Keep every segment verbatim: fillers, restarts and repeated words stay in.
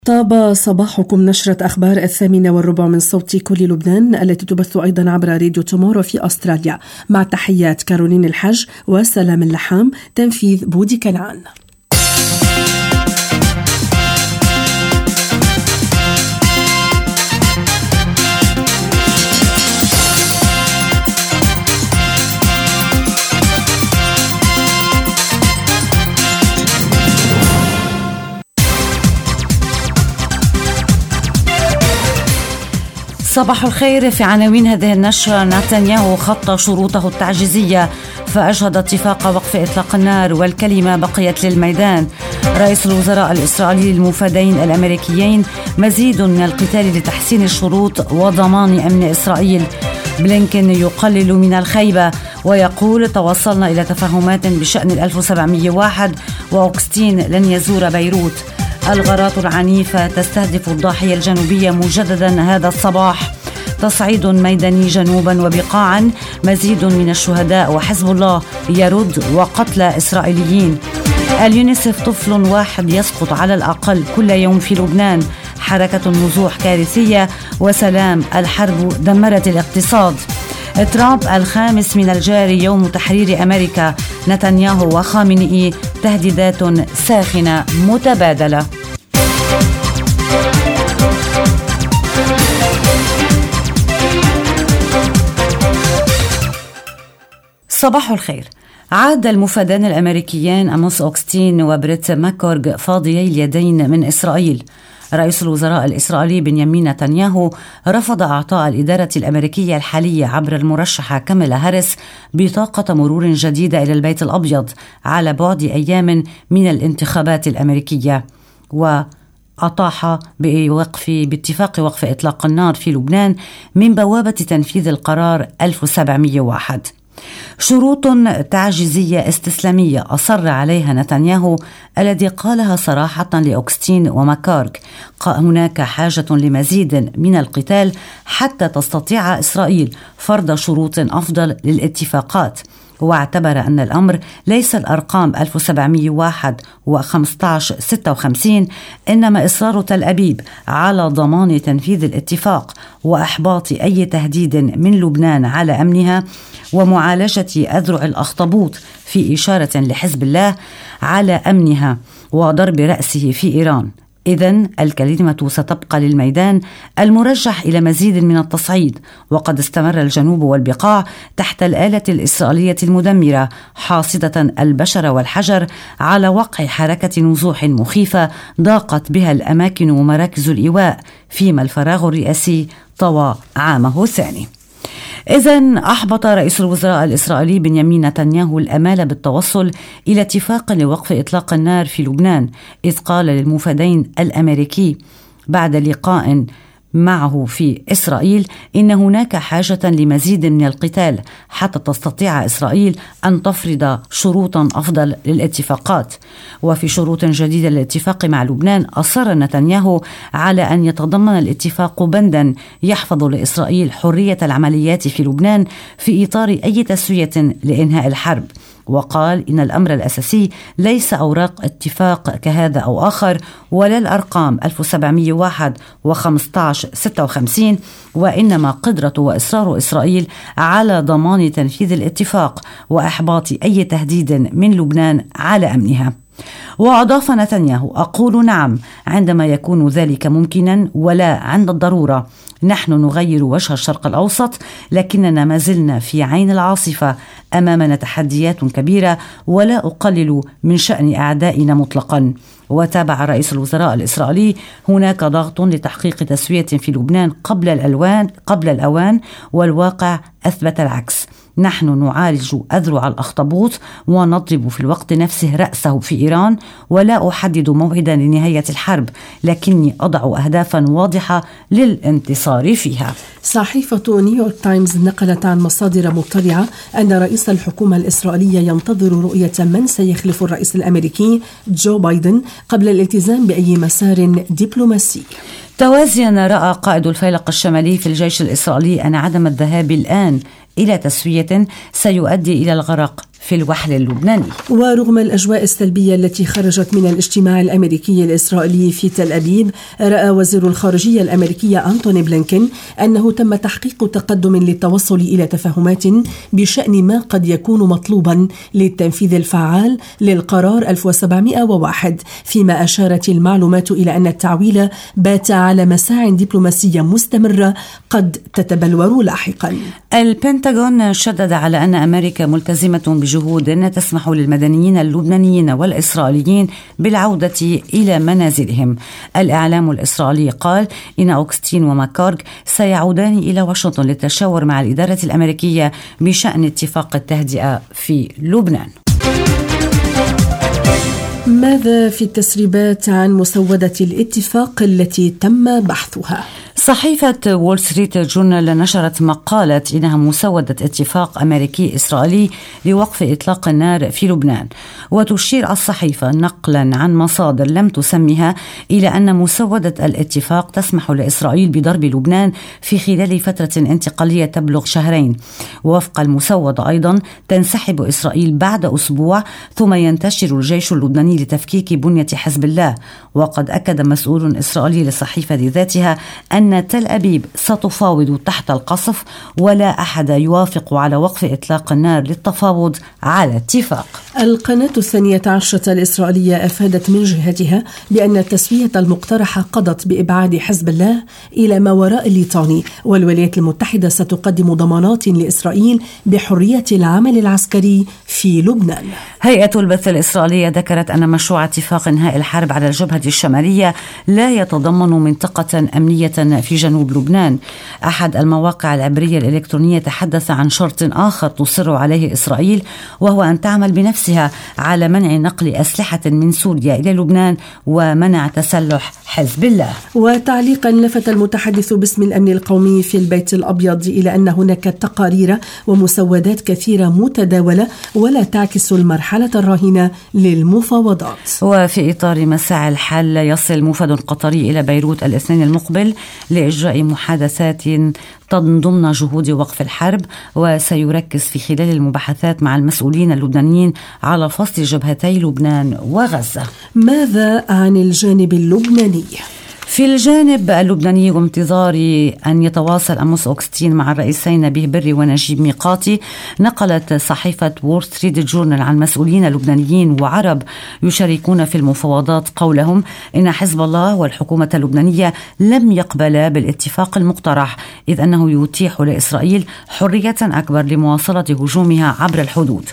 طاب صباحكم. نشرة أخبار الثامنة والربع من صوت كل لبنان التي تبث أيضا عبر راديو تومورو في أستراليا، مع تحيات كارولين الحج وسلام اللحام، تنفيذ بودي كنعان. صباح الخير. في عناوين هذه النشرة: نتنياهو خط شروطه التعجيزية فأجهد اتفاق وقف إطلاق النار والكلمة بقيت للميدان. رئيس الوزراء الإسرائيلي المفادين الأمريكيين: مزيد من القتال لتحسين الشروط وضمان أمن إسرائيل. بلينكن يقلل من الخيبة ويقول: توصلنا إلى تفاهمات بشأن ألف وسبعمئة وواحد وأوغسطين لن يزور بيروت. الغارات العنيفة تستهدف الضاحية الجنوبية مجددا هذا الصباح. تصعيد ميداني جنوبا وبقاعا، مزيد من الشهداء وحزب الله يرد وقتل إسرائيليين. اليونيسف: طفل واحد يسقط على الأقل كل يوم في لبنان. حركة النزوح كارثية وسلام، الحرب دمرت الاقتصاد. ترامب: الخامس من الجاري يوم تحرير أمريكا. نتنياهو وخامنئي: تهديدات ساخنة متبادلة. صباح الخير. عاد المفادان الأمريكيان أموس أوغسطين وبريت ماكورغ فاضيي اليدين من إسرائيل. رئيس الوزراء الإسرائيلي بنيامين نتنياهو رفض إعطاء الإدارة الأمريكية الحالية عبر المرشحة كاميلا هاريس بطاقة مرور جديدة إلى البيت الأبيض على بعد أيام من الانتخابات الأمريكية، وأطاح بوقف باتفاق وقف إطلاق النار في لبنان من بوابة تنفيذ القرار ألف وسبعمئة وواحد. شروط تعجيزية استسلامية أصر عليها نتنياهو، الذي قالها صراحة لأوغسطين وماكورغ: هناك حاجة لمزيد من القتال حتى تستطيع إسرائيل فرض شروط أفضل للاتفاقات. واعتبر أن الأمر ليس الأرقام ألف وسبعمئة وواحد وخمسة عشر ستة وخمسين، إنما إصرار تل أبيب على ضمان تنفيذ الاتفاق وإحباط أي تهديد من لبنان على أمنها ومعالجة أذرع الأخطبوط، في إشارة لحزب الله، على أمنها وضرب رأسه في إيران. إذن الكلمة ستبقى للميدان المرجح إلى مزيد من التصعيد. وقد استمر الجنوب والبقاع تحت الآلة الإسرائيلية المدمرة حاصدة البشر والحجر على وقع حركة نزوح مخيفة ضاقت بها الأماكن ومراكز الإيواء، فيما الفراغ الرئاسي طوى عامه الثاني. إذن أحبط رئيس الوزراء الإسرائيلي بنيامين نتنياهو الأمال بالتوصل إلى اتفاق لوقف إطلاق النار في لبنان، إذ قال للمفادين الأمريكي بعد لقاء معه في إسرائيل إن هناك حاجة لمزيد من القتال حتى تستطيع إسرائيل أن تفرض شروطا أفضل للاتفاقات. وفي شروط جديدة للاتفاق مع لبنان، أصر نتنياهو على أن يتضمن الاتفاق بندا يحفظ لإسرائيل حرية العمليات في لبنان في إطار أي تسوية لإنهاء الحرب. وقال إن الأمر الأساسي ليس أوراق اتفاق كهذا أو آخر، ولا الأرقام ألف وسبعمئة وواحد وخمسة عشر ستة وخمسين، وإنما قدرة وإصرار إسرائيل على ضمان تنفيذ الاتفاق وإحباط أي تهديد من لبنان على أمنها. وأضاف نتنياهو: أقول نعم عندما يكون ذلك ممكنا ولا عند الضرورة. نحن نغير وجه الشرق الأوسط، لكننا ما زلنا في عين العاصفة، أمامنا تحديات كبيرة ولا أقلل من شأن أعدائنا مطلقا. وتابع رئيس الوزراء الإسرائيلي: هناك ضغط لتحقيق تسوية في لبنان قبل الألوان قبل الأوان، والواقع أثبت العكس. نحن نعالج أذرع الأخطبوط ونضرب في الوقت نفسه رأسه في إيران، ولا أحدد موعدا لنهاية الحرب، لكني أضع أهدافا واضحة للانتصار فيها. صحيفة نيويورك تايمز نقلت عن مصادر مطلعة أن رئيس الحكومة الإسرائيلية ينتظر رؤية من سيخلف الرئيس الأمريكي جو بايدن قبل الالتزام بأي مسار دبلوماسي. توازيا رأى قائد الفيلق الشمالي في الجيش الإسرائيلي أن عدم الذهاب الآن إلى تسوية سيؤدي إلى الغرق في الوحل اللبناني. ورغم الأجواء السلبية التي خرجت من الاجتماع الأمريكي الإسرائيلي في تل أبيب، رأى وزير الخارجية الأمريكية أنتوني بلينكين أنه تم تحقيق تقدم للتوصل إلى تفاهمات بشأن ما قد يكون مطلوبا للتنفيذ الفعال للقرار ألف وسبعمائة وواحد، فيما أشارت المعلومات إلى أن التعويل بات على مساع دبلوماسية مستمرة قد تتبلور لاحقا. البنتاغون شدد على أن أمريكا ملتزمة بجهود تسمح للمدنيين اللبنانيين والإسرائيليين بالعودة إلى منازلهم. الإعلام الإسرائيلي قال إن أوغستين وماكارغ سيعودان إلى واشنطن للتشاور مع الإدارة الأمريكية بشأن اتفاق التهدئة في لبنان. ماذا في التسريبات عن مسودة الاتفاق التي تم بحثها؟ صحيفة وول ستريت جورنال نشرت مقالة إنها مسودة اتفاق أمريكي إسرائيلي لوقف إطلاق النار في لبنان، وتشير الصحيفة نقلا عن مصادر لم تسمها إلى أن مسودة الاتفاق تسمح لإسرائيل بضرب لبنان في خلال فترة انتقالية تبلغ شهرين. ووفق المسودة أيضا تنسحب إسرائيل بعد أسبوع، ثم ينتشر الجيش اللبناني لتفكيك بنية حزب الله. وقد أكد مسؤول إسرائيلي للصحيفة ذاتها أن تل أبيب ستفاوض تحت القصف، ولا أحد يوافق على وقف إطلاق النار للتفاوض على اتفاق. القناة الثانية عشرة الإسرائيلية أفادت من جهتها بأن التسوية المقترحة قضت بإبعاد حزب الله إلى ما وراء الليطاني، والولايات المتحدة ستقدم ضمانات لإسرائيل بحرية العمل العسكري في لبنان. هيئة البث الإسرائيلية ذكرت أن مشروع اتفاق إنهاء الحرب على الجبهة الشمالية لا يتضمن منطقة أمنية في جنوب لبنان. أحد المواقع العبرية الإلكترونية تحدث عن شرط آخر تصر عليه إسرائيل، وهو أن تعمل بنفسها على منع نقل أسلحة من سوريا إلى لبنان ومنع تسلح حزب الله. وتعليقا لفت المتحدث باسم الأمن القومي في البيت الأبيض إلى أن هناك تقارير ومسودات كثيرة متداولة ولا تعكس المرحلة الراهنة للمفاوضات. وفي إطار مساعي الحل يصل موفد قطري إلى بيروت الاثنين المقبل لإجراء محادثات ضمن جهود وقف الحرب، وسيركز في خلال المباحثات مع المسؤولين اللبنانيين على فصل جبهتي لبنان وغزة. ماذا عن الجانب اللبناني؟ في الجانب اللبناني، وانتظار أن يتواصل أموس أوغستين مع الرئيسين نبيه بري ونجيب ميقاتي، نقلت صحيفة وول ستريت جورنال عن مسؤولين لبنانيين وعرب يشاركون في المفاوضات قولهم إن حزب الله والحكومة اللبنانية لم يقبلا بالاتفاق المقترح، إذ أنه يتيح لإسرائيل حرية أكبر لمواصلة هجومها عبر الحدود.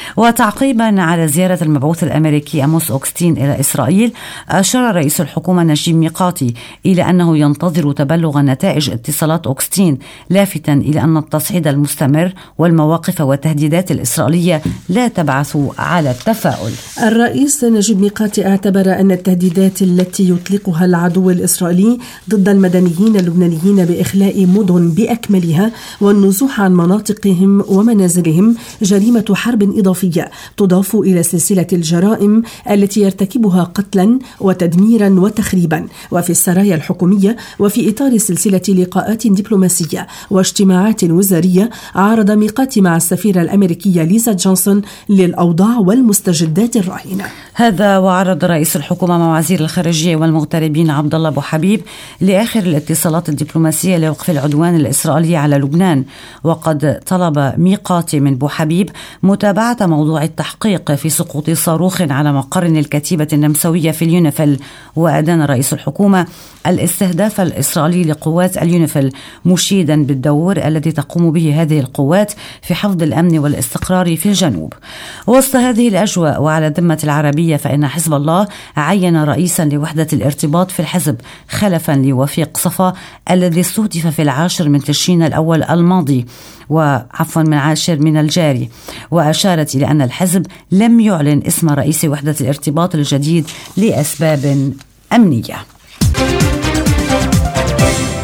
وتعقيبا على زيارة المبعوث الأمريكي أموس أوغستين إلى إسرائيل، أشار رئيس الحكومة نجيب ميقاتي إلى أنه ينتظر تبلغ نتائج اتصالات أوغستين، لافتا إلى أن التصعيد المستمر والمواقف والتهديدات الإسرائيلية لا تبعث على التفاؤل. الرئيس نجيب ميقاتي اعتبر أن التهديدات التي يطلقها العدو الإسرائيلي ضد المدنيين اللبنانيين بإخلاء مدن بأكملها والنزوح عن مناطقهم ومنازلهم جريمة حرب إضافية تضاف إلى سلسلة الجرائم التي يرتكبها قتلا وتدميرا وتخريبا. وفي السرايا الحكومية وفي إطار سلسلة لقاءات دبلوماسية واجتماعات وزارية، عارض ميقاتي مع السفيرة الأمريكية ليزا جونسون للأوضاع والمستجدات الراهنة. هذا وعرض رئيس الحكومة مع وزير الخارجية والمغتربين عبد الله أبو حبيب لآخر الاتصالات الدبلوماسية لوقف العدوان الإسرائيلي على لبنان. وقد طلب ميقاتي من أبو حبيب متابعة موضوع التحقيق في سقوط صاروخ على مقر الكتيبة النمساوية في اليونيفيل. وأدان رئيس الحكومة الاستهداف الإسرائيلي لقوات اليونيفيل، مشيدا بالدور الذي تقوم به هذه القوات في حفظ الأمن والاستقرار في الجنوب. وسط هذه الأجواء وعلى ذمة العربية، فإن حزب الله عين رئيسا لوحدة الارتباط في الحزب خلفا لوفيق صفا الذي استهدف في العاشر من تشرين الأول الماضي وعفوا من عاشر من الجاري. وأشارت إلى أن الحزب لم يعلن اسم رئيس وحدة الارتباط الجديد لأسباب أمنية.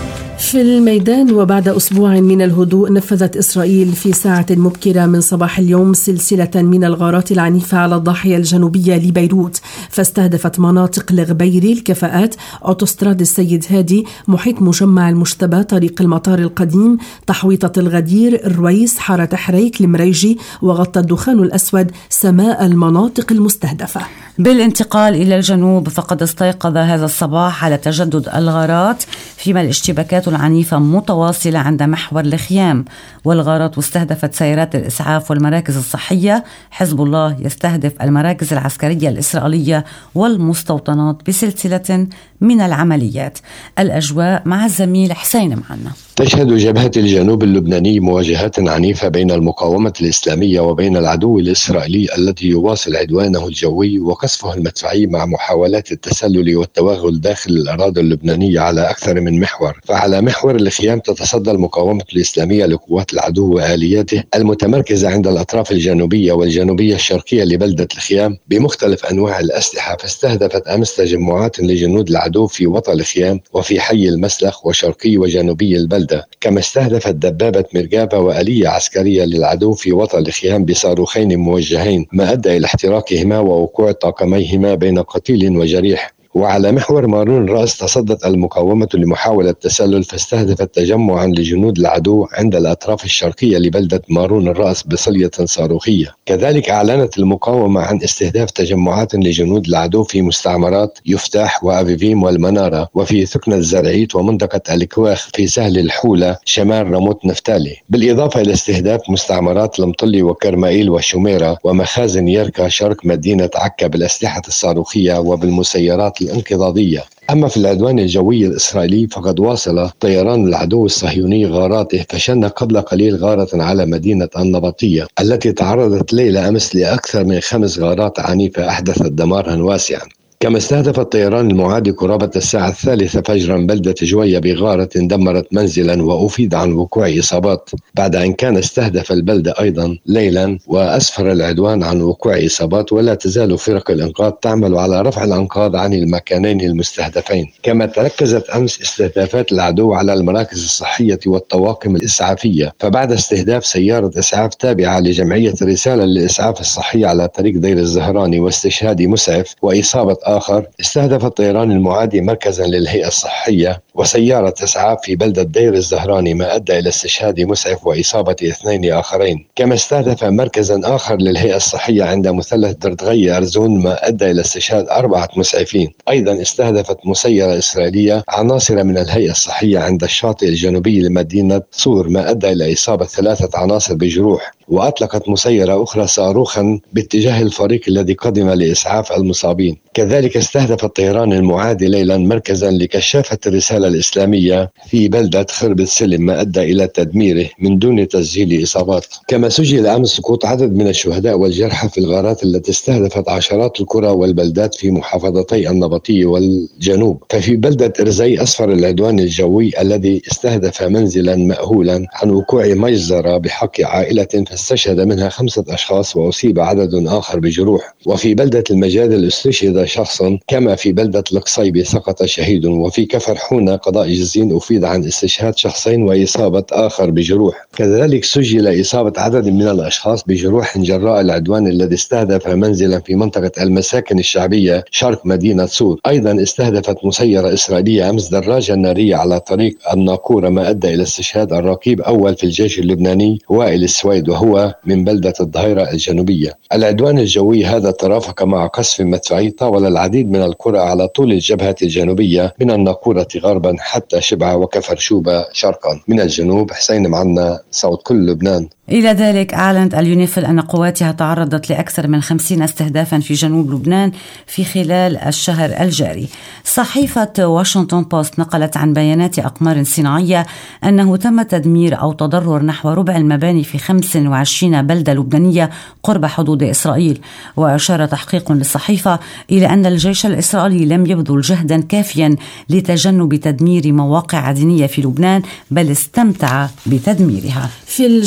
في الميدان وبعد أسبوع من الهدوء، نفذت إسرائيل في ساعة مبكرة من صباح اليوم سلسلة من الغارات العنيفة على الضاحية الجنوبية لبيروت، فاستهدفت مناطق الغبيري، الكفاءات، أوتوستراد السيد هادي، محيط مجمع المجتبى، طريق المطار القديم، تحويطة الغدير، الرويس، حارة حريك، المريجي، وغطى الدخان الأسود سماء المناطق المستهدفة. بالانتقال إلى الجنوب، فقد استيقظ هذا الصباح على تجدد الغارات، فيما الاشتباكات العنيفة متواصلة عند محور الخيام، والغارات استهدفت سيارات الإسعاف والمراكز الصحية. حزب الله يستهدف المراكز العسكرية الإسرائيلية والمستوطنات بسلسلة من العمليات. الأجواء مع الزميل حسين معنا. تشهد جبهة الجنوب اللبناني مواجهات عنيفة بين المقاومة الإسلامية وبين العدو الإسرائيلي الذي يواصل عدوانه الجوي وقصفه المدفعي مع محاولات التسلل والتوغل داخل الأراضي اللبنانية على أكثر من محور. فعلى محور الخيام تتصدى المقاومة الإسلامية لقوات العدو وآلياته المتمركزة عند الأطراف الجنوبية والجنوبية الشرقية لبلدة الخيام بمختلف أنواع الأسلحة، فاستهدفت أمس تجمعات لجنود العدو في وطن الخيام وفي حي المسلخ وشرقي وجنوبي البلدة، كما استهدفت دبابة مرقابة وآلية عسكرية للعدو في وطن الخيام بصاروخين موجهين، ما أدى إلى احتراقهما ووقوع طاقميهما بين قتيل وجريح. وعلى محور مارون رأس تصدت المقاومة لمحاولة التسلل، فاستهدفت تجمعا لجنود العدو عند الأطراف الشرقية لبلدة مارون الرأس بصلية صاروخية. كذلك أعلنت المقاومة عن استهداف تجمعات لجنود العدو في مستعمرات يفتاح وأفيفيم والمنارة، وفي ثكنة الزرعيت ومنطقة الكواخ في سهل الحولة شمال رموت نفتالي، بالإضافة إلى استهداف مستعمرات المطلي وكرمائيل والشميرة ومخازن يركا شرق مدينة عكا بالأسلحة الصاروخية وبالمسيرات الانقضاضية. أما في العدوان الجوي الإسرائيلي فقد واصل طيران العدو الصهيوني غاراته، فشن قبل قليل غارة على مدينة النبطية التي تعرضت ليلة أمس لأكثر من خمس غارات عنيفة أحدثت دمارا واسعا. كما استهدف الطيران المعادي قرابة الساعة الثالثة فجرا بلدة جوية بغارة دمرت منزلا، وأفيد عن وقوع إصابات بعد أن كان استهدف البلدة أيضا ليلا، وأسفر العدوان عن وقوع إصابات، ولا تزال فرق الإنقاذ تعمل على رفع الأنقاض عن المكانين المستهدفين. كما تركزت أمس استهدافات العدو على المراكز الصحية والطواقم الإسعافية، فبعد استهداف سيارة إسعاف تابعة لجمعية رسالة للإسعاف الصحي على طريق دير الزهراني واستشهاد مسعف وإصابة آخر، استهدف الطيران المعادي مركزا للهيئة الصحية وسيارة إسعاف في بلدة دير الزهراني، ما أدى إلى استشهاد مسعف وإصابة اثنين آخرين. كما استهدف مركزا آخر للهيئة الصحية عند مثلث دردغية أرزون، ما أدى إلى استشهاد أربعة مسعفين. أيضا استهدفت مسيرة إسرائيلية عناصر من الهيئة الصحية عند الشاطئ الجنوبي لمدينة صور، ما أدى إلى إصابة ثلاثة عناصر بجروح. وأطلقت مسيرة أخرى صاروخا باتجاه الفريق الذي قدم لإسعاف المصابين. كذلك استهدف الطيران المعادي ليلا مركزا لكشافة الرسالة الإسلامية في بلدة خرب السلم، ما أدى إلى تدميره من دون تسجيل إصابات. كما سجل أمس سقوط عدد من الشهداء والجرحى في الغارات التي استهدفت عشرات القرى والبلدات في محافظتي النبطية والجنوب. ففي بلدة إرزي أسفر العدوان الجوي الذي استهدف منزلا مأهولا عن وقوع مجزرة بحق عائلة استشهد منها خمسة أشخاص وأصيب عدد آخر بجروح. وفي بلدة المجادل استشهد شخص، كما في بلدة القصيبي سقط شهيد. وفي كفر حونة قضاء جزين أفيد عن استشهاد شخصين وإصابة آخر بجروح. كذلك سجل إصابة عدد من الأشخاص بجروح جراء العدوان الذي استهدف منزلا في منطقة المساكن الشعبية شرق مدينة صور. أيضا استهدفت مسيرة إسرائيلية أمس دراجة نارية على طريق الناقورة، ما أدى إلى استشهاد الرقيب أول في الجيش اللبناني وائل السويد، وهو من بلدة الظهيرة الجنوبية. العدوان الجوي هذا ترافق مع قصف مدفعي طاول العديد من القرى على طول الجبهة الجنوبية من الناقورة غربا حتى شبعة وكفر شوبة شرقا. من الجنوب حسين معنا، صوت كل لبنان. إلى ذلك أعلنت اليونيفيل أن قواتها تعرضت لأكثر من خمسين استهدافا في جنوب لبنان في خلال الشهر الجاري. صحيفة واشنطن بوست نقلت عن بيانات أقمار صناعية أنه تم تدمير أو تضرر نحو ربع المباني في خمس وعشرين بلدة لبنانية قرب حدود إسرائيل. وأشار تحقيق للصحيفة إلى أن الجيش الإسرائيلي لم يبذل جهدا كافيا لتجنب تدمير مواقع عدنية في لبنان، بل استمتع بتدميرها. في الجانب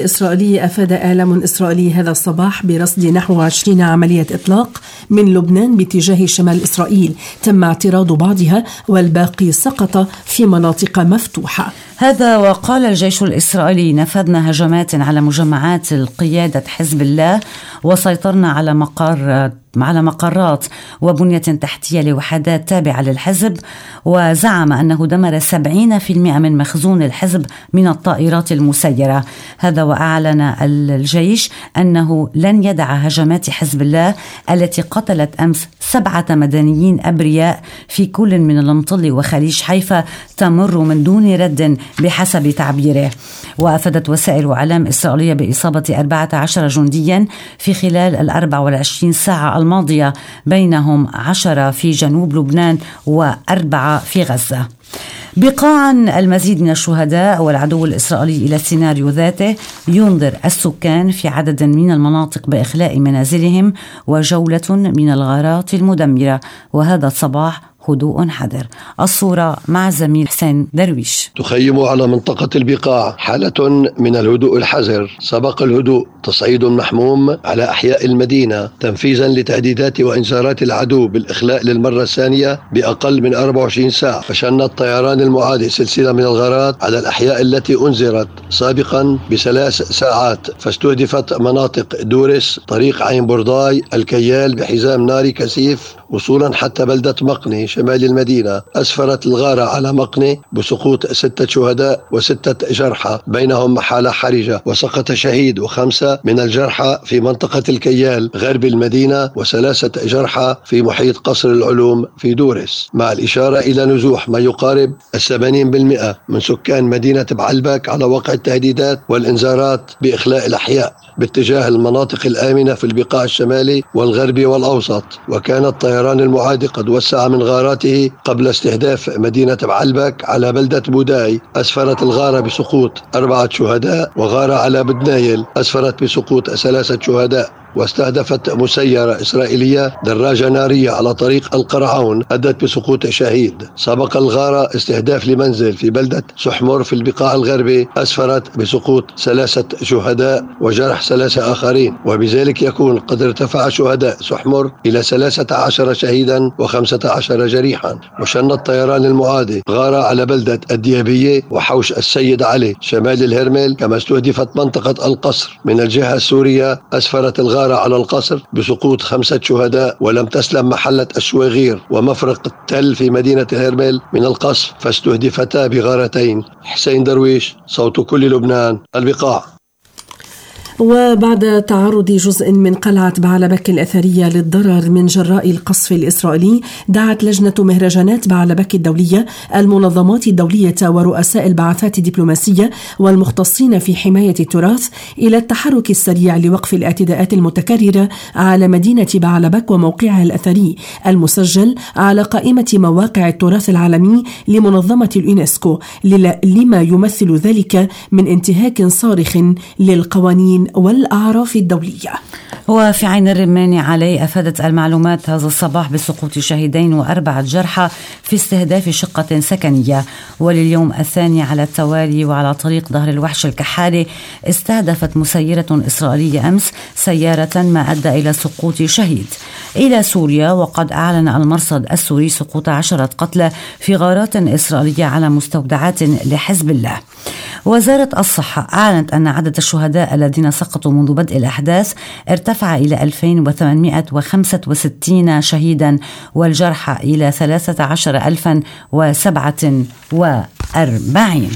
الإسرائيلي أفاد إعلام إسرائيلي هذا الصباح برصد نحو عشرين عملية إطلاق من لبنان باتجاه شمال إسرائيل تم اعتراض بعضها والباقي سقط في مناطق مفتوحة. هذا وقال الجيش الإسرائيلي: نفذنا هجمات على مجمعات القيادة حزب الله وسيطرنا على مقر على مقرات وبنية تحتية لوحدات تابعة للحزب، وزعم أنه دمر سبعين بالمئة من مخزون الحزب من الطائرات المسيرة. هذا وأعلن الجيش أنه لن يدع هجمات حزب الله التي قتلت أمس سبعة مدنيين أبرياء في كل من المطل وخليج حيفا تمر من دون رد بحسب تعبيره. وأفادت وسائل إعلام إسرائيلية بإصابة أربعة عشر جنديا في خلال الأربع والعشرين ساعة الماضية، بينهم عشرة في جنوب لبنان وأربعة في غزة. بقاعا المزيد من الشهداء والعدو الإسرائيلي إلى السيناريو ذاته، ينذر السكان في عدد من المناطق بإخلاء منازلهم وجولة من الغارات المدمرة. وهذا الصباح هدوء حذر. الصورة مع زميل حسين درويش. تخيم على منطقة البقاع حالة من الهدوء الحذر. سبق الهدوء تصعيد محموم على أحياء المدينة تنفيذا لتهديدات وإنذارات العدو بالإخلاء للمرة الثانية بأقل من أربع وعشرين ساعة. فشن الطيران المعادي سلسلة من الغارات على الأحياء التي أنذرت سابقا بثلاث ساعات، فاستهدفت مناطق دورس، طريق عين برداي، الكيال بحزام ناري كثيف وصولا حتى بلدة مقني شمال المدينة. أسفرت الغارة على مقني بسقوط ستة شهداء وستة جرحى، بينهم حالة حرجة، وسقط شهيد وخمسة من الجرحى في منطقة الكيال غرب المدينة، وثلاثة جرحى في محيط قصر العلوم في دورس، مع الإشارة إلى نزوح ما يقارب الثمانين بالمئة من سكان مدينة بعلبك على وقع التهديدات والإنذارات بإخلاء الأحياء باتجاه المناطق الآمنة في البقاع الشمالي والغربي والأوسط. وكان الطيران المعادي قد وسع من غاراته قبل استهداف مدينة بعلبك على بلدة بوداي. أسفرت الغارة بسقوط أربعة شهداء، وغارة على بدنايل أسفرت بسقوط ثلاثة شهداء، واستهدفت مسيرة إسرائيلية دراجة نارية على طريق القرعون أدت بسقوط شهيد. سبق الغارة استهداف لمنزل في بلدة سحمر في البقاع الغربي أسفرت بسقوط ثلاثة شهداء وجرح ثلاثة آخرين، وبذلك يكون قد ارتفع شهداء سحمر إلى ثلاثة عشر شهيدا وخمسة عشر جريحا. وشن الطيران المعادي غارة على بلدة الديابية وحوش السيد علي شمال الهرمل، كما استهدفت منطقة القصر من الجهة السورية. أسفرت الغارة على القصر بسقوط خمسة شهداء، ولم تسلم محلة الشويغير ومفرق التل في مدينة الهرمل من القصف، فاستهدفتا بغارتين. حسين درويش، صوت كل لبنان، البقاع. وبعد تعرض جزء من قلعة بعلبك الأثرية للضرر من جراء القصف الإسرائيلي، دعت لجنة مهرجانات بعلبك الدولية المنظمات الدولية ورؤساء البعثات الدبلوماسية والمختصين في حماية التراث إلى التحرك السريع لوقف الاعتداءات المتكررة على مدينة بعلبك وموقعها الأثري المسجل على قائمة مواقع التراث العالمي لمنظمة اليونسكو، لما يمثل ذلك من انتهاك صارخ للقوانين والأعراف الدولية. وفي عين الرماني علي أفادت المعلومات هذا الصباح بسقوط شهيدين وأربعة جرحى في استهداف شقة سكنية. ولليوم الثاني على التوالي وعلى طريق ظهر الوحش الكحالي استهدفت مسيرة إسرائيلية أمس سيارة ما أدى إلى سقوط شهيد. إلى سوريا، وقد أعلن المرصد السوري سقوط عشرة قتلى في غارات إسرائيلية على مستودعات لحزب الله. وزارة الصحة أعلنت أن عدد الشهداء الذين سقطوا منذ بدء الأحداث ارتفع إلى ألفين وثمانمائة وخمسة وستين شهيدا، والجرحى إلى ثلاثة عشر ألفا وسبعة وأربعين.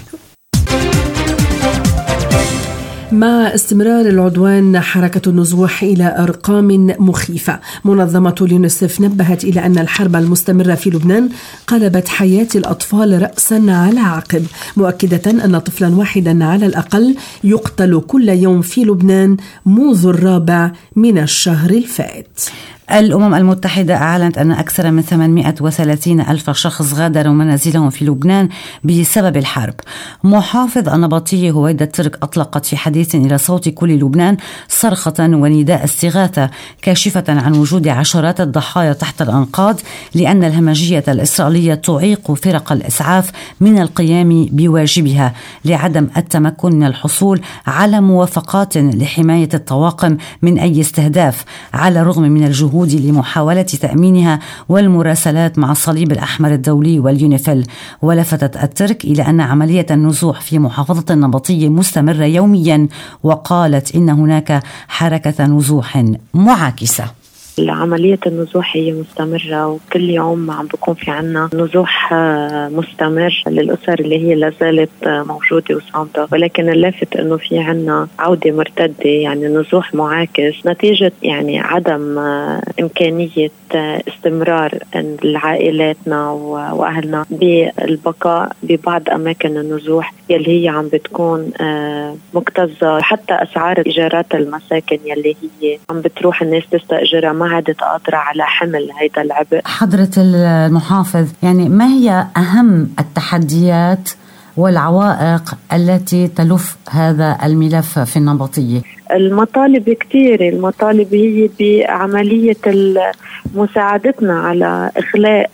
مع استمرار العدوان حركة النزوح إلى أرقام مخيفة، منظمة اليونسف نبهت إلى أن الحرب المستمرة في لبنان قلبت حياة الأطفال رأسا على عقب، مؤكدة أن طفلا واحدا على الأقل يقتل كل يوم في لبنان منذ الرابع من الشهر الفائت. الأمم المتحدة أعلنت أن أكثر من ثمانمائة وثلاثين ألف شخص غادروا منازلهم في لبنان بسبب الحرب. محافظ النبطية هويدا ترك أطلقت في حديث إلى صوت كل لبنان صرخة ونداء استغاثة كاشفة عن وجود عشرات الضحايا تحت الأنقاض، لأن الهمجية الإسرائيلية تعيق فرق الإسعاف من القيام بواجبها لعدم التمكن من الحصول على موافقات لحماية الطواقم من أي استهداف، على الرغم من الجهود لمحاولة تأمينها والمراسلات مع الصليب الأحمر الدولي واليونيفيل. ولفتت الترك إلى أن عملية النزوح في محافظة النبطية مستمرة يوميا، وقالت إن هناك حركة نزوح معاكسة. عملية النزوح هي مستمرة، وكل يوم عم بيكون في عنا نزوح مستمر للأسر اللي هي لازالت موجودة وصامدة، ولكن اللافت أنه في عنا عودة مرتدة، يعني نزوح معاكس نتيجة يعني عدم إمكانية استمرار لعائلاتنا وأهلنا بالبقاء ببعض أماكن النزوح يلي هي عم بتكون مكتظة. حتى أسعار إيجارات المساكن يلي هي عم بتروح الناس تستأجرها ما عادت قادرة على حمل هيدا العبء. حضرة المحافظ، يعني ما هي أهم التحديات والعوائق التي تلف هذا الملف في النبطية؟ المطالب كتير، المطالب هي بعملية مساعدتنا على إخلاء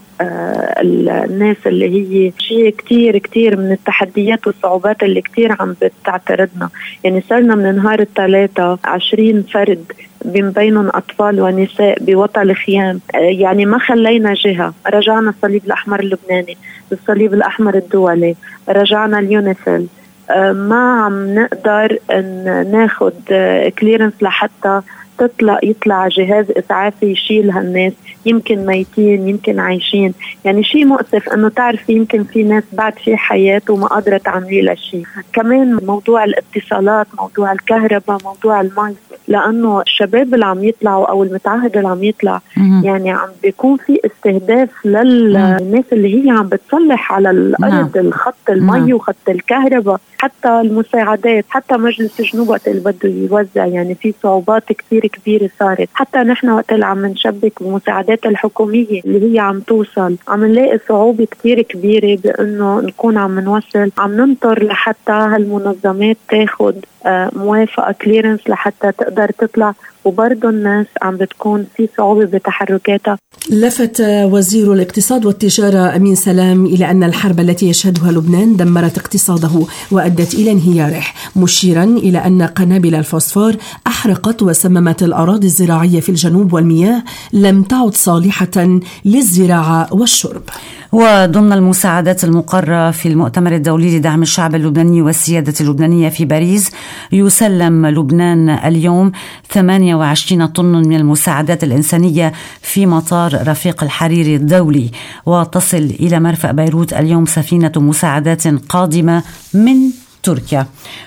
الناس اللي هي شيء كتير كتير من التحديات والصعوبات اللي كتير عم بتعترضنا. يعني صرنا من نهار الثلاثة عشرين فرد بين بينهم أطفال ونساء بوطن الخيام، يعني ما خلينا جهة. رجعنا الصليب الأحمر اللبناني، الصليب الأحمر الدولي، رجعنا اليونيفيل، ما عم نقدر ناخد كليرنس لحتى تطلع يطلع جهاز إسعافي يشيل هالناس، يمكن ميتين يمكن عايشين. يعني شيء مؤسف انه تعرفي يمكن في ناس بعد في حياة وما قادرة تعملي لها شيء. كمان موضوع الاتصالات، موضوع الكهرباء، موضوع المي، لانه الشباب اللي عم يطلعوا او المتعهد اللي عم يطلع يعني عم بيكون في استهداف للناس اللي هي عم بتصلح على الارض الخط المي وخط الكهرباء، حتى المساعدات، حتى مجلس الجنوب وقت اللي بده يوزع. يعني في صعوبات كثير كبيرة صارت. حتى نحن وقت اللي عم نشبك بمساعدات الحكومية اللي هي عم توصل، عم نلاقي صعوبة كتير كبيرة بأنه نكون عم نوصل، عم ننطر لحتى هالمنظمات تاخد موافقة كليرنس لحتى تقدر تطلع، وبرضو الناس عم بتكون في صعوبة بتحركاتها. لفت وزير الاقتصاد والتجارة أمين سلام إلى أن الحرب التي يشهدها لبنان دمرت اقتصاده وأدت إلى انهياره، مشيرا إلى أن قنابل الفوسفور أحرقت وسممت الأراضي الزراعية في الجنوب، والمياه لم تعد صالحة للزراعة والشرب. وضمن المساعدات المقررة في المؤتمر الدولي لدعم الشعب اللبناني والسيادة اللبنانية في باريس، يسلم لبنان اليوم ثمانية وعشرين طن من المساعدات الإنسانية في مطار رفيق الحريري الدولي، وتصل إلى مرفأ بيروت اليوم سفينة مساعدات قادمة من تركيا.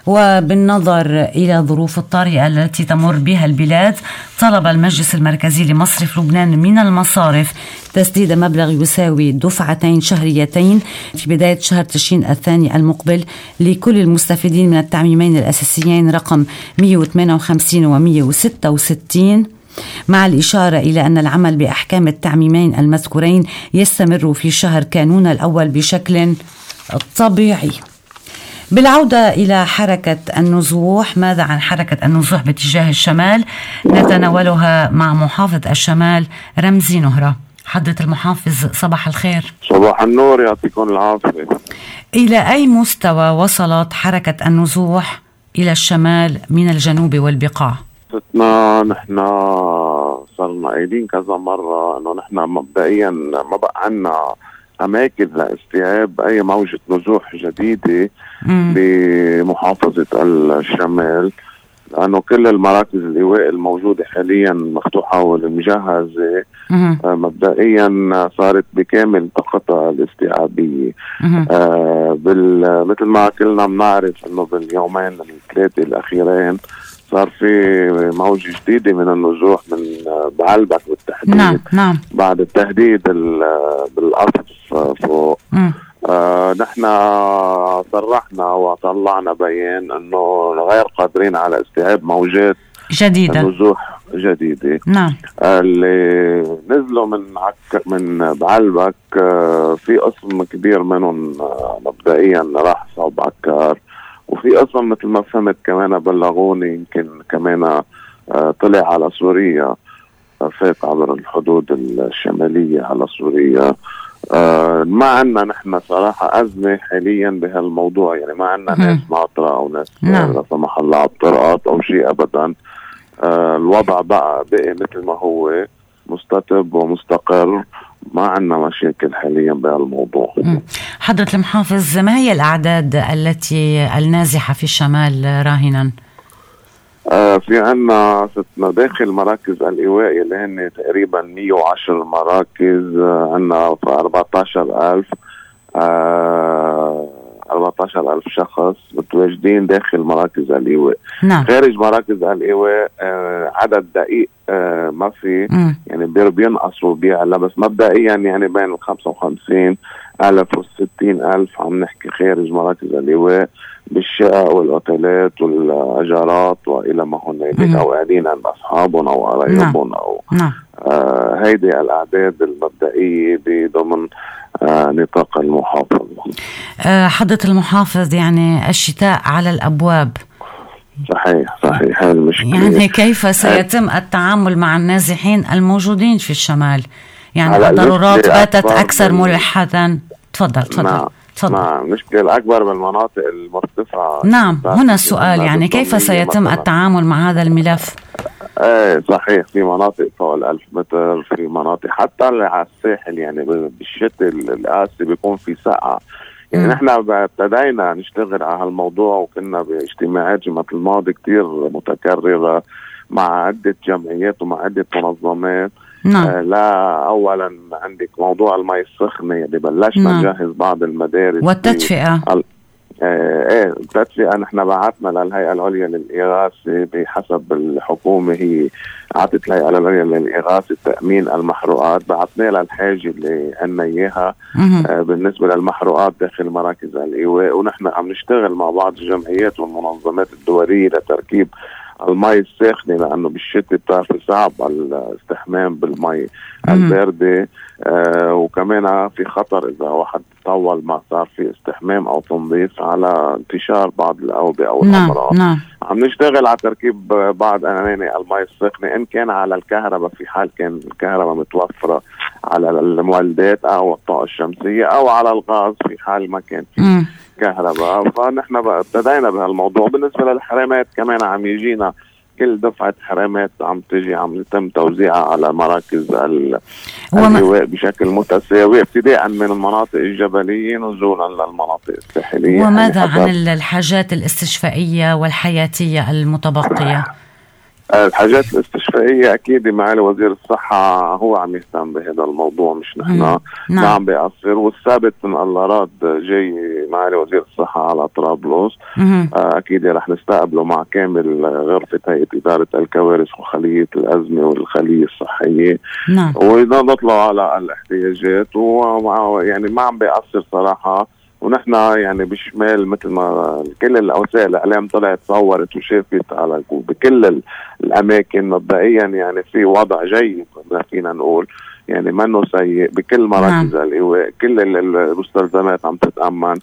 وبالنظر إلى الظروف الطارئة التي تمر بها البلاد، طلب المجلس المركزي لمصرف لبنان من المصارف تسديد مبلغ يساوي دفعتين شهريتين في بداية شهر تشرين الثاني المقبل لكل المستفيدين من التعميمين الأساسيين رقم مئة وثمانية وخمسين و مئة وستة وستين، مع الإشارة إلى أن العمل بأحكام التعميمين المذكورين يستمر في شهر كانون الأول بشكل طبيعي. بالعودة إلى حركة النزوح، ماذا عن حركة النزوح باتجاه الشمال؟ نتناولها مع محافظ الشمال رمزي نهرة. حضرة المحافظ صباح الخير. صباح النور، يعطيكم العافية. إلى أي مستوى وصلت حركة النزوح إلى الشمال من الجنوب والبقاع؟ نحن صرنا قايلين كذا مرة أنه نحن مبدئيا ما بقى عنا أماكن لاستيعاب أي موجة نزوح جديدة مم. بمحافظة الشمال، لأنه كل المراكز الإيواء الموجودة حاليا مفتوحة والمجهزة مبدئيا صارت بكامل طاقتها الاستيعابية. آه مثل ما كلنا بنعرف أنه باليومين الثلاثة الأخيرين صار في موجة جديدة من النزوح من بعلبك بالتحديد. نعم نعم. بعد التهديد بالقصف فوق. آه نحن صرحنا وطلعنا بيان انه غير قادرين على استيعاب موجات جديدة النزوح جديدة. نعم. اللي نزلوا من عك من بعلبك في قسم كبير منهم مبدئيا راح صوب عكار، وفي قسم مثل ما فهمت كمان بلغوني يمكن كمان طلع على سوريا، فات عبر الحدود الشمالية على سوريا. آه ما عنا نحن صراحة أزمة حاليا بهالموضوع، يعني ما عنا ناس معطرة أو ناس لا سمح الله عطرات أو شيء أبدا. آه الوضع بقى بقي مثل ما هو مستتب ومستقر، ما عنا مشاكل حاليا بهالموضوع. حضرة المحافظ، ما هي الأعداد التي النازحة في الشمال راهنا؟ آه في عنا ستنا داخل مراكز الإيواء اللي هن تقريبا مية وعشر مراكز. آه عنا أربعة عشر ألف آه أربعة عشر ألف شخص متواجدين داخل مراكز الإيواء. نعم. خارج مراكز الإيواء آه عدد دقيق آه ما في م. يعني بينقص وبيعلى، بس مبدئيا يعني بين الخمسة وخمسين ألف والستين ألف عم نحكي خارج مراكز الإيواء بالشقق والأوتيلات والأجارات وإلى ما هنالك، أو قاعدين عند أصحابهم أو قرايبهم أو نعم. آه هيدي الأعداد المبدئية بضمن آه نطاق المحافظة. آه حضرة المحافظ، يعني الشتاء على الأبواب. صحيح صحيح هاي المشكلة. يعني كيف سيتم التعامل مع النازحين الموجودين في الشمال؟ يعني الضرورات باتت أكثر ملحة. تفضل تفضل. نعم. نعم، مشكلة أكبر بالمناطق المرتفعة. نعم، هنا السؤال يعني كيف سيتم التعامل مع هذا الملف؟ ايه صحيح، في مناطق فوق الألف متر، في مناطق حتى على الساحل يعني بالشتاء القاسي بيكون في سقعة. يعني نحن ابتدينا نشتغل على هالموضوع، وكنا باجتماعات جمعة الماضي كتير متكررة مع عدة جمعيات ومع عدة منظمات. نعم. آه لا أولا عندك موضوع المي السخنة اللي بلشنا نجهز بعض المدارس والتدفئة. ال... آه ايه التدفئة نحن بعتنا للهيئة العليا للإغاثة بحسب الحكومة، هي عطت الهيئة العليا للإغاثة تأمين المحروقات، بعتنا لها الحاجة اللي عنا إياها آه بالنسبة للمحروقات داخل مراكز الإيواء، ونحن عم نشتغل مع بعض الجمعيات والمنظمات الدولية لتركيب المي الساخنة، لأنه بالشتاء بتعرف صعب الاستحمام بالمي الباردة. آه وكمان في خطر إذا واحد طول ما صار في استحمام أو تنظيف على انتشار بعض الأوبئة أو الأمراض. نعم. عم نشتغل على تركيب بعض أناني المي الساخنة، إن كان على الكهرباء في حال كان الكهرباء متوفرة على المولدات أو الطاقة الشمسية، أو على الغاز في حال ما كان في كهرباء. فنحن ابتدينا بهالموضوع. بالنسبة للحرامات كمان عم يجينا كل دفعة حرامات عم تجي عم يتم توزيعها على مراكز الإيواء بشكل متساوي، ابتداء من المناطق الجبلية نزولا للمناطق الساحلية. وماذا يعني عن الحاجات الاستشفائية والحياتية المتبقية؟ الحاجات الاستشفائية أكيد معالي وزير الصحة هو عم يهتم بهذا الموضوع، مش نحن. ما عم بيقصر، والثابت من الله راد جاي معالي وزير الصحة على طرابلس، أكيد رح نستقبله مع كامل غرفة هيئة إدارة الكوارث وخلية الأزمة والخلية الصحية. نعم. ونطلع على الاحتياجات، ويعني ما عم بيقصر صراحة. ونحن يعني بشمال مثل ما كل الوسائل الإعلام طلعت صورت وشافت على بكل الأماكن مبدئيا يعني في وضع جيد فينا نقول، يعني منه سيء بكل مراكز الإيواء. كل المستلزمات عم تتأمن،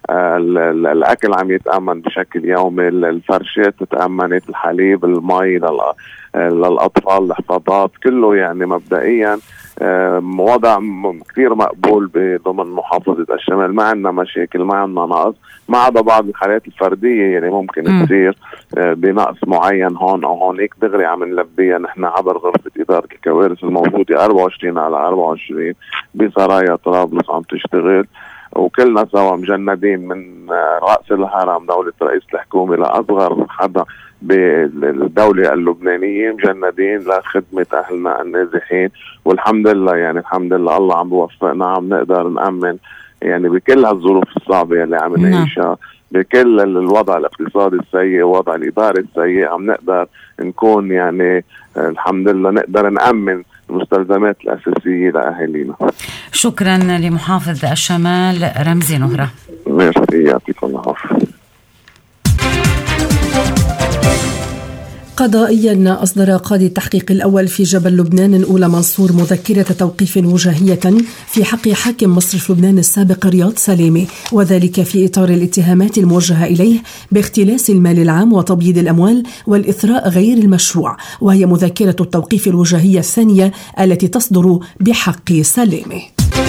الأكل عم يتأمن بشكل يومي، الفرشات تتأمنت، الحليب، المي للأطفال، الحفاضات، كله يعني مبدئيا وضع كثير مقبول بضمن محافظة الشمال. ما عندنا مشاكل، ما عندنا نقص، ما عدا بعض الحالات الفردية يعني ممكن تصير بنقص معين هون أو هونيك، دغري عم نلبيها نحن عبر غرفة إدارة الكوارث الموجودة أربعة وعشرين على أربعة وعشرين بسرايا طرابلس عم تشتغل، وكلنا سوا مجندين من رأس الهرم دولة رئيس الحكومة لأصغر حدا بالدولة اللبنانية، مجندين لخدمة أهلنا النازحين. والحمد لله يعني الحمد لله الله عم بوفقنا، عم نقدر نأمن يعني بكل هالظروف الصعبة اللي عم نعيشها، بكل الوضع الاقتصادي السيء ووضع الإدارة السيء، عم نقدر نكون يعني الحمد لله نقدر نأمن المستلزمات الأساسية لأهالينا. شكرا لمحافظ الشمال رمزي نهرة. ميرسي، يعطيكم العافية. قضائيا أصدر قاضي التحقيق الأول في جبل لبنان الأولى منصور مذكرة توقيف وجاهية في حق حاكم مصرف لبنان السابق رياض سلامة، وذلك في إطار الاتهامات الموجهة إليه باختلاس المال العام وتبييض الأموال والإثراء غير المشروع، وهي مذكرة التوقيف الوجاهية الثانية التي تصدر بحق سلامة.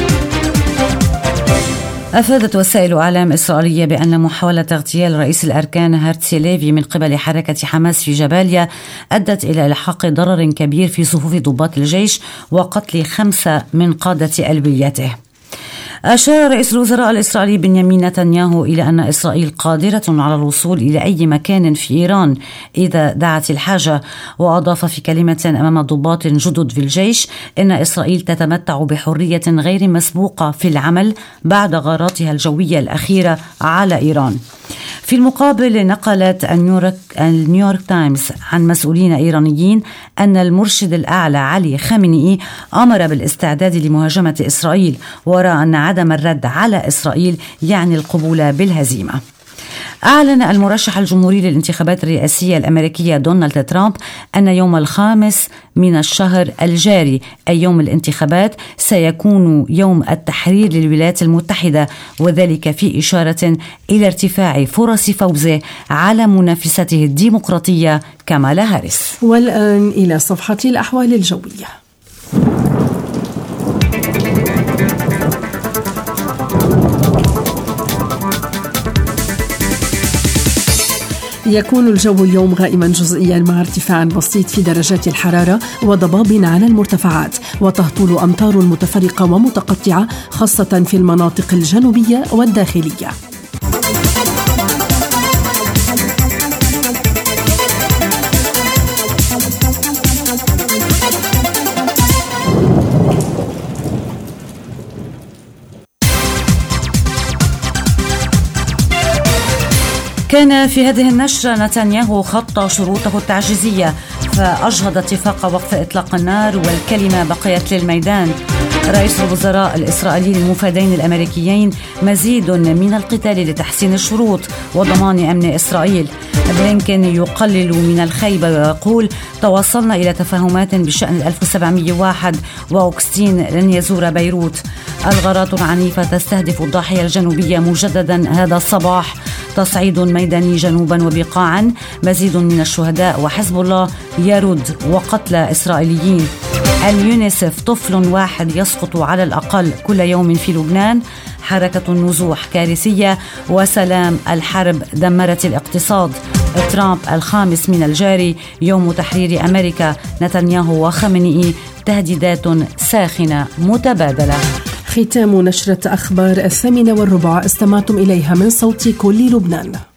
أفادت وسائل إعلام إسرائيلية بأن محاولة اغتيال رئيس الأركان هرتزي ليفي من قبل حركة حماس في جباليا أدت إلى إلحاق ضرر كبير في صفوف ضباط الجيش وقتل خمسة من قادة ألويته. أشار رئيس الوزراء الإسرائيلي بنيامين نتنياهو إلى أن إسرائيل قادرة على الوصول إلى أي مكان في إيران إذا دعت الحاجة، وأضاف في كلمة أمام ضباط جدد في الجيش إن إسرائيل تتمتع بحرية غير مسبوقة في العمل بعد غاراتها الجوية الأخيرة على إيران. في المقابل نقلت النيويورك, النيويورك تايمز عن مسؤولين إيرانيين أن المرشد الأعلى علي خامنئي أمر بالاستعداد لمهاجمة إسرائيل، وراء أن عدم الرد على إسرائيل يعني القبول بالهزيمة. أعلن المرشح الجمهوري للانتخابات الرئاسية الأمريكية دونالد ترامب أن يوم الخامس من الشهر الجاري أي يوم الانتخابات سيكون يوم التحرير للولايات المتحدة، وذلك في إشارة إلى ارتفاع فرص فوزه على منافسته الديمقراطية كامالا هاريس. والآن إلى صفحة الأحوال الجوية. يكون الجو اليوم غائما جزئيا مع ارتفاع بسيط في درجات الحرارة وضباب على المرتفعات، وتهطل أمطار متفرقة ومتقطعة خاصة في المناطق الجنوبية والداخلية. كان في هذه النشرة نتنياهو خط شروطه التعجيزية فأجهض اتفاق وقف إطلاق النار والكلمة بقيت للميدان. رئيس الوزراء الإسرائيلي للمفادين الأمريكيين مزيد من القتال لتحسين الشروط وضمان أمن إسرائيل. بلينكن يقلل من الخيبة ويقول توصلنا إلى تفاهمات بشأن ألف وسبعمائة وواحد وأوغسطين لن يزور بيروت. الغارات عنيفة تستهدف الضاحية الجنوبية مجددا هذا الصباح، تصعيد ميداني جنوبا وبقاعا، مزيد من الشهداء وحزب الله يرد وقتلى إسرائيليين. اليونيسف طفل واحد يسقط على الأقل كل يوم في لبنان. حركة النزوح كارثية وسلام الحرب دمرت الاقتصاد. ترامب الخامس من الجاري يوم تحرير أمريكا. نتنياهو وخامنئي تهديدات ساخنة متبادلة. ختام نشرة أخبار الثامنة والربع استمعتم إليها من صوت كل لبنان.